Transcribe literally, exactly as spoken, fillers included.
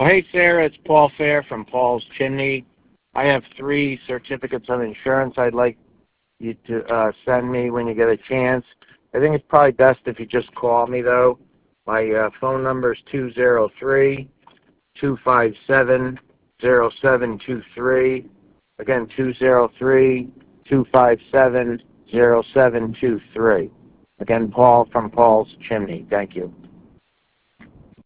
Oh, hey, Sarah, it's Paul Fair from Paul's Chimney. I have three certificates of insurance I'd like you to uh, send me when you get a chance. I think it's probably best if you just call me, though. My uh, phone number is two zero three, two five seven, zero seven two three. Again, two zero three, two five seven, zero seven two three. Again, Paul from Paul's Chimney. Thank you.